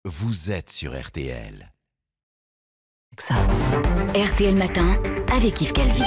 vous êtes sur RTL. Ça. RTL Matin avec Yves Calvi.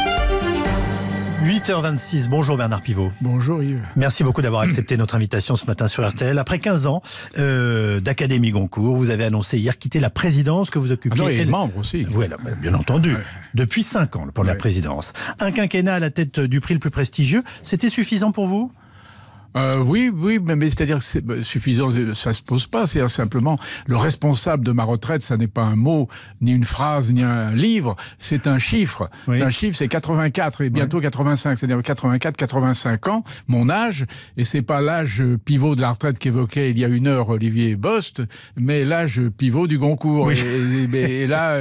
8h26, bonjour Bernard Pivot. Bonjour Yves. Merci beaucoup d'avoir accepté notre invitation ce matin sur RTL. Après 15 ans d'Académie Goncourt, vous avez annoncé hier quitter la présidence que vous occupiez. Ah non, et membre aussi. Oui, bien entendu. Ouais. Depuis 5 ans pour la présidence. Un quinquennat à la tête du prix le plus prestigieux, c'était suffisant pour vous ? Oui, mais c'est-à-dire que c'est suffisant, ça se pose pas. C'est simplement le responsable de ma retraite, ça n'est pas un mot, ni une phrase, ni un livre, c'est un chiffre. Oui. C'est un chiffre, c'est 84 et bientôt 85, c'est-à-dire 84, 85 ans, mon âge, et c'est pas l'âge pivot de la retraite qu'évoquait il y a une heure Olivier Bost, mais l'âge pivot du Goncourt. Oui. Et là,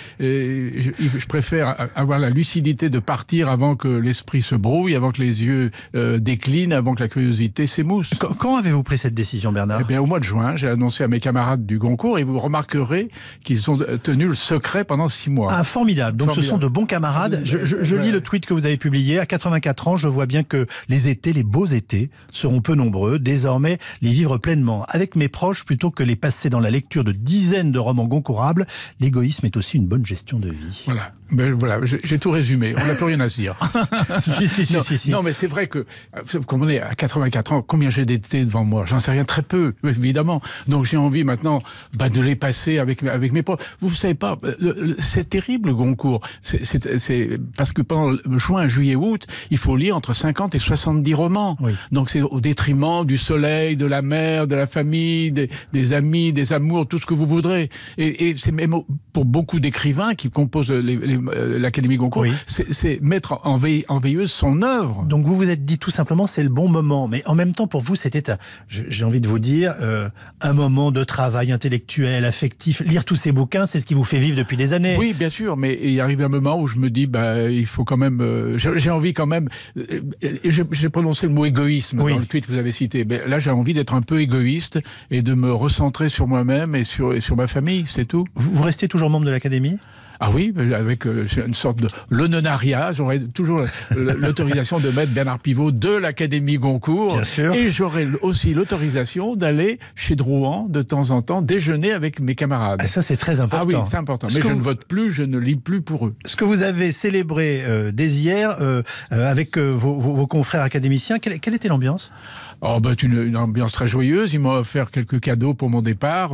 je préfère avoir la lucidité de partir avant que l'esprit se brouille, avant que les yeux déclinent, avant que la curiosité s'émousse. Quand avez-vous pris cette décision, Bernard ? Eh bien, au mois de juin, j'ai annoncé à mes camarades du Goncourt, et vous remarquerez qu'ils ont tenu le secret pendant 6 mois. Ah, formidable. Donc, ce sont de bons camarades. Je lis le tweet que vous avez publié. À 84 ans, je vois bien que les étés, les beaux étés, seront peu nombreux. Désormais, les vivre pleinement avec mes proches, plutôt que les passer dans la lecture de dizaines de romans goncourables. L'égoïsme est aussi une bonne gestion de vie. Voilà, j'ai tout résumé. On n'a plus rien à se dire. Si. Non, mais c'est vrai que, comme on est à 84 ans, combien j'ai d'été devant moi ? J'en sais rien, très peu, évidemment. Donc j'ai envie maintenant de les passer avec mes proches. Vous savez pas, c'est terrible le Goncourt. C'est parce que pendant juin, juillet, août, il faut lire entre 50 et 70 romans. Oui. Donc c'est au détriment du soleil, de la mer, de la famille, des amis, des amours, tout ce que vous voudrez. Et c'est même pour beaucoup d'écrivains qui composent l'Académie Goncourt, oui. C'est mettre en veilleuse son œuvre. Donc vous vous êtes dit tout simplement c'est le bon moment, mais en même temps pour vous c'était, j'ai envie de vous dire, un moment de travail intellectuel, affectif. Lire tous ces bouquins, c'est ce qui vous fait vivre depuis des années. Oui, bien sûr, mais il arrive un moment où je me dis, il faut quand même, j'ai envie quand même, j'ai prononcé le mot égoïsme dans le tweet que vous avez cité, mais là j'ai envie d'être un peu égoïste et de me recentrer sur moi-même et sur ma famille, c'est tout. Vous restez toujours membre de l'Académie ? Ah oui, avec une sorte de l'honorariat, j'aurais toujours l'autorisation de mettre Bernard Pivot de l'Académie Goncourt. Bien sûr. Et j'aurais aussi l'autorisation d'aller chez Drouin de temps en temps déjeuner avec mes camarades. Ah, ça c'est très important. Ah oui, c'est important. Mais je ne vote plus, je ne lis plus pour eux. Ce que vous avez célébré dès hier avec vos confrères académiciens, quelle était l'ambiance ? Une ambiance très joyeuse. Ils m'ont offert quelques cadeaux pour mon départ,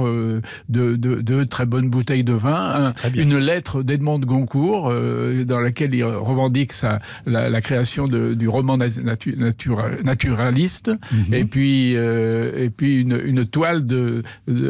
de très bonnes bouteilles de vin, une lettre d'Edmond de Goncourt dans laquelle il revendique la création du roman naturaliste, et puis une toile de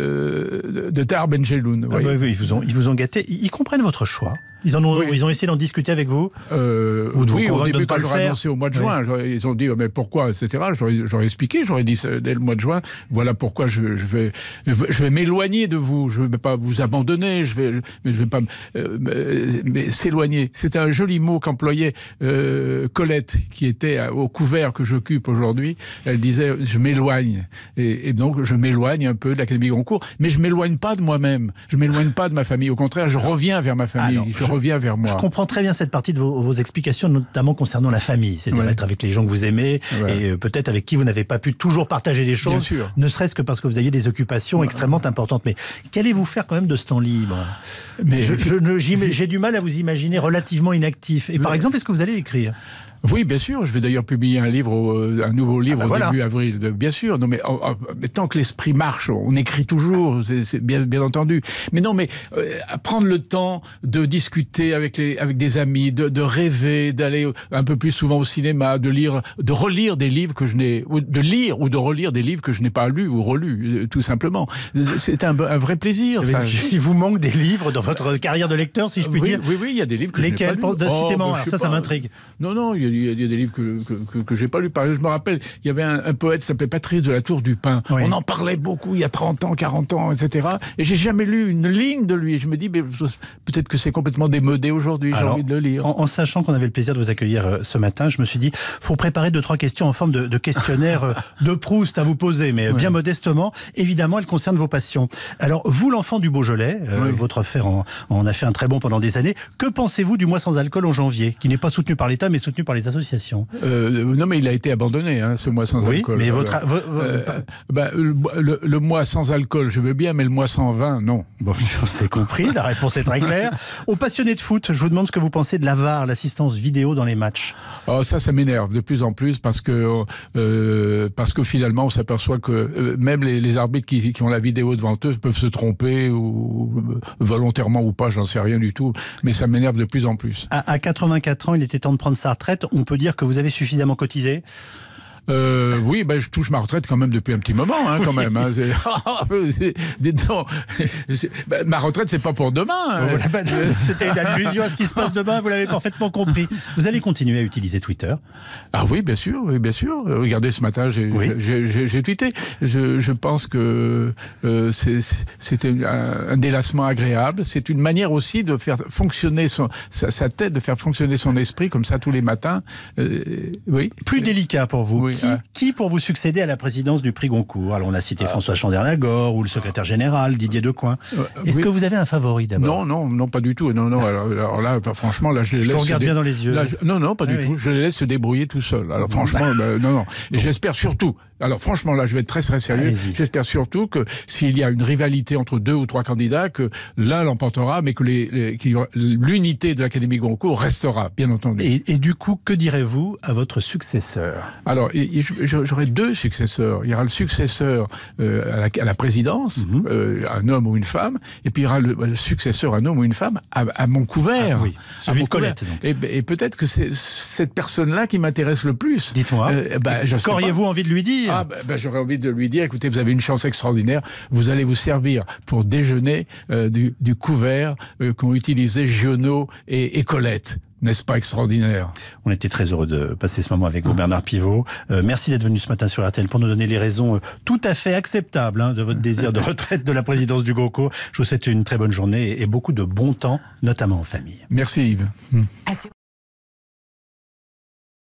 Tahar Ben-Jelloun. Oui, ils vous ont gâté. Ils comprennent votre choix. Ils ont essayé d'en discuter avec vous ou de vous convaincre de ne pas le faire. Annoncé au mois de juin. Ils ont dit mais pourquoi, etc. J'aurais expliqué, j'aurais dit dès le mois de juin, voilà pourquoi je vais m'éloigner de vous. Je ne vais pas vous abandonner, mais je vais pas mais s'éloigner. C'était un joli mot qu'employait Colette, qui était au couvert que j'occupe aujourd'hui. Elle disait je m'éloigne, et donc je m'éloigne un peu de l'Académie Goncourt, mais je m'éloigne pas de moi-même, je m'éloigne pas de ma famille. Au contraire, je reviens vers ma famille. Je reviens vers moi. Je comprends très bien cette partie de vos explications, notamment concernant la famille, c'est-à-dire être avec les gens que vous aimez et peut-être avec qui vous n'avez pas pu toujours partager des choses, ne serait-ce que parce que vous aviez des occupations extrêmement importantes. Mais qu'allez-vous faire quand même de ce temps libre ? J'ai du mal à vous imaginer relativement inactif. Et par exemple, est-ce que vous allez écrire ? Oui, bien sûr. Je vais d'ailleurs publier un nouveau livre début avril. Bien sûr. Non, mais tant que l'esprit marche, on écrit toujours. C'est bien entendu. Mais non, mais prendre le temps de discuter avec des amis, de rêver, d'aller un peu plus souvent au cinéma, de relire des livres que je n'ai, de lire ou de relire des livres que je n'ai pas lus ou relus, tout simplement. C'est un vrai plaisir. Ça. Il vous manque des livres dans votre carrière de lecteur, si je puis dire. Oui, il y a des livres que lesquels, je n'ai pas lus. Citez-moi, ça m'intrigue. Non, il y a des livres que j'ai pas lus. Par exemple, je me rappelle, il y avait un poète qui s'appelait Patrice de la Tour du Pin. Oui. On en parlait beaucoup il y a 30 ans, 40 ans, etc. Et j'ai jamais lu une ligne de lui. Et je me dis, mais peut-être que c'est complètement démodé aujourd'hui. J'ai envie de le lire. En sachant qu'on avait le plaisir de vous accueillir ce matin, je me suis dit, faut préparer 2-3 questions en forme de questionnaire de Proust à vous poser, mais bien modestement. Évidemment, elles concernent vos passions. Alors, vous, l'enfant du Beaujolais, votre frère en a fait un très bon pendant des années. Que pensez-vous du mois sans alcool en janvier, qui n'est pas soutenu par l'État, mais soutenu par les les associations. Non, mais il a été abandonné, hein, ce mois sans alcool. Mais le mois sans alcool, je veux bien, mais le mois sans vin, non. Bon, c'est compris, la réponse est très claire. Aux passionnés de foot, je vous demande ce que vous pensez de la VAR, l'assistance vidéo dans les matchs. Oh, ça m'énerve de plus en plus parce que finalement, on s'aperçoit que même les arbitres qui ont la vidéo devant eux peuvent se tromper, ou volontairement ou pas, j'en sais rien du tout, mais ça m'énerve de plus en plus. À 84 ans, il était temps de prendre sa retraite. On peut dire que vous avez suffisamment cotisé ? Oui, je touche ma retraite quand même depuis un petit moment, hein, quand même. Hein. Ma retraite, c'est pas pour demain. Hein. C'était une allusion à ce qui se passe demain, vous l'avez parfaitement compris. Vous allez continuer à utiliser Twitter ? Ah oui, bien sûr, oui, bien sûr. Regardez, ce matin, j'ai tweeté. Je pense que c'est un délassement agréable. C'est une manière aussi de faire fonctionner sa tête, de faire fonctionner son esprit, comme ça, tous les matins. Oui. Plus délicat pour vous. Oui. Qui pour vous succéder à la présidence du prix Goncourt ? Alors on a cité François Chandernagor ou le secrétaire général Didier Decoing. Est-ce que vous avez un favori d'abord ? Non, pas du tout. Non. Alors là, franchement, là, je les laisse. Je te regarde bien dans les yeux. Là, non, pas du tout. Je les laisse se débrouiller tout seuls. Alors franchement, non. Et j'espère surtout. Alors franchement, là, je vais être très très sérieux. Allez-y. J'espère surtout que s'il y a une rivalité entre 2 ou 3 candidats, que l'un l'emportera, mais que l'unité de l'Académie Goncourt restera, bien entendu. Et du coup, que direz-vous à votre successeur ? Alors, j'aurai 2 successeurs. Il y aura le successeur à la présidence, un homme ou une femme, et puis il y aura le successeur, un homme ou une femme, à mon couvert. Ah oui, celui de Colette. Et peut-être que c'est cette personne-là qui m'intéresse le plus. Dites-moi, qu'auriez-vous envie de lui dire ? J'aurais envie de lui dire, écoutez, vous avez une chance extraordinaire, vous allez vous servir pour déjeuner du couvert qu'ont utilisé Giono et Colette. N'est-ce pas extraordinaire ? On était très heureux de passer ce moment avec vous, Bernard Pivot. Merci d'être venu ce matin sur RTL pour nous donner les raisons tout à fait acceptables de votre désir de retraite de la présidence du Goncourt. Je vous souhaite une très bonne journée et beaucoup de bon temps, notamment en famille. Merci Yves.